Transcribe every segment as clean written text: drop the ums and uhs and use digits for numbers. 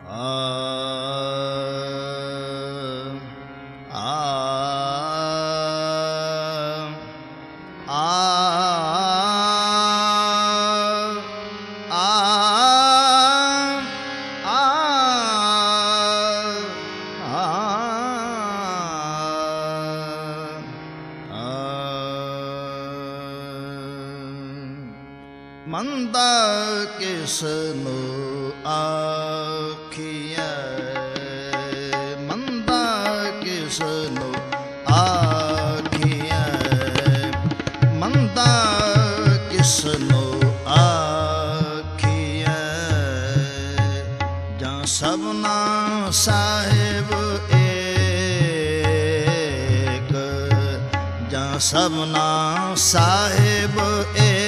ਮੰਦਾ ਕਿਸ ਨੂੰ ਆਖੀਐ, ਮੰਦਾ ਕਿਸ ਨੂੰ ਆਖੀਐ, ਮੰਦਾ ਕਿਸ ਨੂੰ ਆਖੀਐ। ਜਾਂ ਸਭਨਾ ਸਾਹਿਬ ਏਕ, ਜਾਂ ਸਭਨਾ ਸਾਹਿਬ ਏਕ,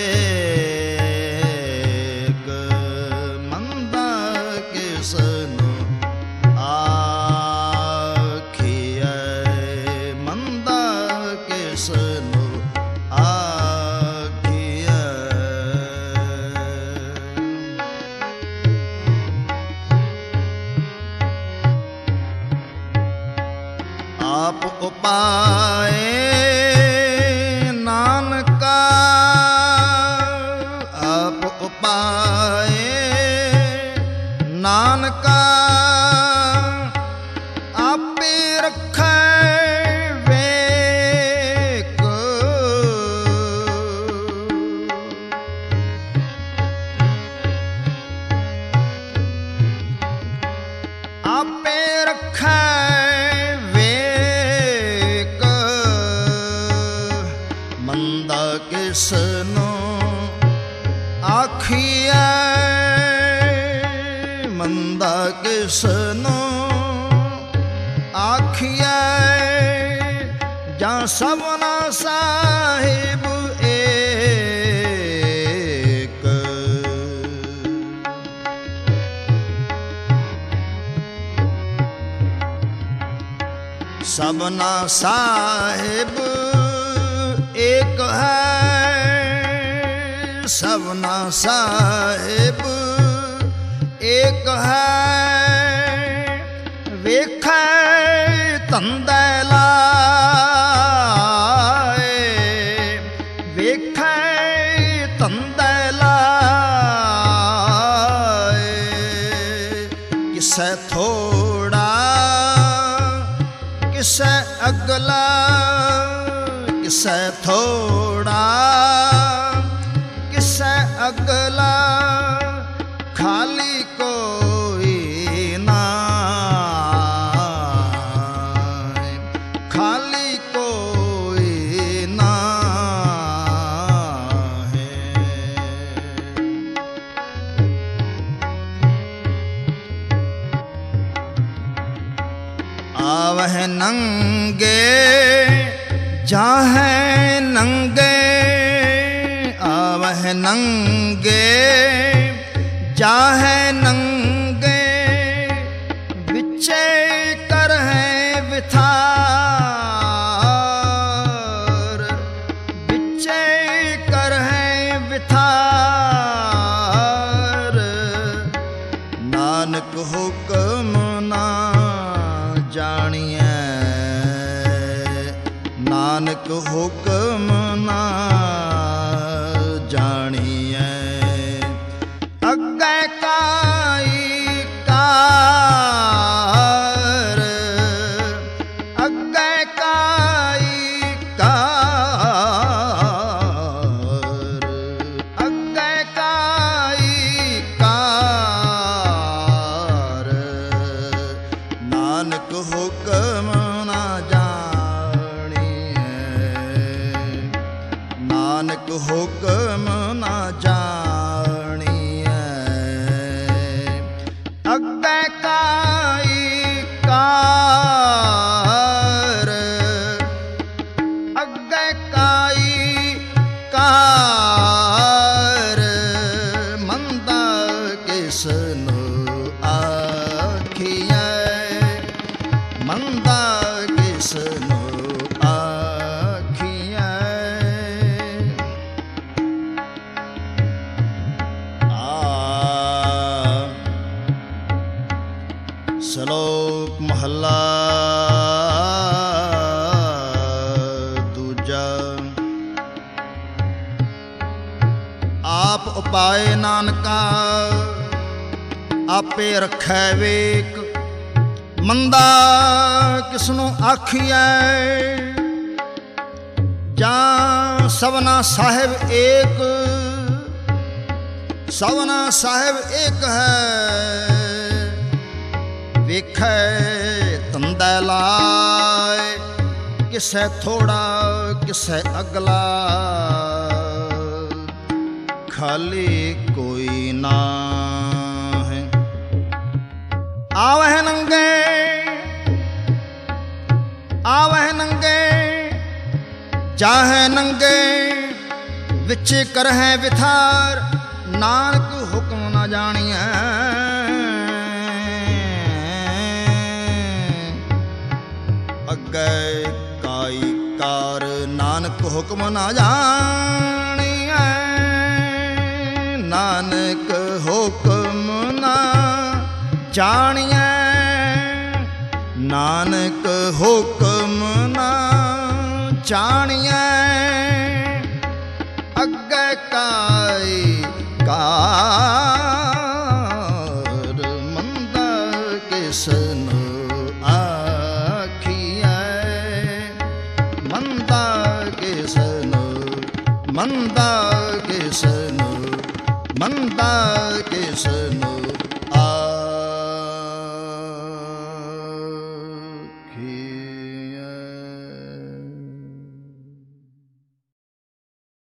ਆਪ ਉਪਾਏ ਨਾਨਕਾ, ਆਪ ਉਪਾਏ ਨਾਨਕਾ, ਆਪੇ ਰੱਖੈ ਵੇਕ। ਆਪੇ ਰੱਖੈ ਕਿਸ ਨੂੰ ਆਖੀਐ, ਮੰਦਾ ਕਿਸ ਨੂੰ ਆਖੀਐ। ਜਾਂ ਸਭਨਾ ਸਾਹਿਬ ਏਕ, ਸਭਨਾ ਸਾਹਿਬ ਏਕ ਹੈ, ਸਭਨਾ ਸਾਹਿਬ ਏਕ ਹੈ। ਵੇਖੈ ਧੰਦੇ ਲਾਏ, ਵੇਖੈ ਧੰਦੇ ਲਾਏ। ਕਿਸੈ ਥੋੜਾ ਕਿਸੈ ਅਗਲਾ, ਕਿਸੈ ਥੋੜਾ ਕਿਸੈ ਅਗਲਾ, ਖਾਲੀ ਕੋਈ ਨਾ, ਖਾਲੀ ਕੋਈ ਨਾ ਹੈ। ਆਵਹਿ ਨੰਗੇ ਜਾਹੈ ਨੰਗੇ, ਆਵਹਿ ਨੰਗੇ ਜਾਹੈ ਨੰਗੇ, ਵਿਚੇ ਕਰਹਿ ਵਿਥਾਰ, ਵਿਚੇ ਕਰਹਿ ਵਿਥਾਰ। ਨਾਨਕ ਹੁਕਮ ਨਾ ਜਾਣੀਐ, ਨਾਨਕ ਹੁਕਮ ਨਾ ਜਾਣੀਐ। ਅੱਗੇ ਕਾਈ ਕਾਰ, ਅੱਗੇ ਕਾਈ ਕਾਰ, ਅੱਗੇ ਕਾਈ ਕਾਰ। ਨਾਨਕ ਹੁਕਮ ਨਾ ਨਾਨਕ ਹੁਕਮ ਨਾ ਜਾਣੀਐ। ਅੱਗੇ ਕਾਈ ਕਾਰ, ਅੱਗੇ ਕਾਈ ਕਾਰ। ਮੰਦਾ ਕਿਸ ਨੂੰ ਆਖੀਐ, ਮੰਦਾ ਕਿਸ ਨੂੰ ਸ਼ਲੋਕ ਮਹੱਲਾ ਦੂਜਾ। ਆਪ ਉਪਾਏ ਨਾਨਕਾ ਆਪੇ ਰੱਖੈ ਵੇਕ, ਮੰਦਾ ਕਿਸਨੂੰ ਆਖੀਐ ਜਾਂ ਸਭਨਾ ਸਾਹਿਬ ਏਕ। ਸਭਨਾ ਸਾਹਿਬ ਏਕ ਹੈ, ਵੇਖੈ ਧੰਦਾ ਲਾਇ, ਕਿਸੈ ਥੋੜਾ ਕਿਸੈ ਅਗਲਾ, ਖਾਲੀ ਕੋਈ ਨਾ ਹੈ। ਆਵਹਿ ਨੰਗੇ ਆਵਹਿ ਨੰਗੇ, ਜਾਹੈ ਨੰਗੇ, ਵਿੱਚ ਕਰਹਿ ਵਿਥਾਰ, ਨਾਨਕ ਹੁਕਮ ਨਾ ਜਾਣੀਐ। ਅੱਗੇ ਕਾਈ ਕਾਰ, ਨਾਨਕ ਹੁਕਮ ਨਾ ਜਾਣੀਐ। ਨਾਨਕ ਹੁਕਮ ਨਾ ਜਾਣੀਐ, ਨਾਨਕ ਹੁਕਮ ਨਾ ਜਾਣੀਐ। ਅੱਗੇ ਕਾਈ ਕਾਰ, ਮੰਦਾ ਕਿਸਨੂੰ ਆਖੀਐ। ਮੰਦਾ ਕਿਸਨੂੰ, ਮੰਦਾ ਕਿਸਨੂੰ, ਮੰਦਾ ਕਿਸਨੂੰ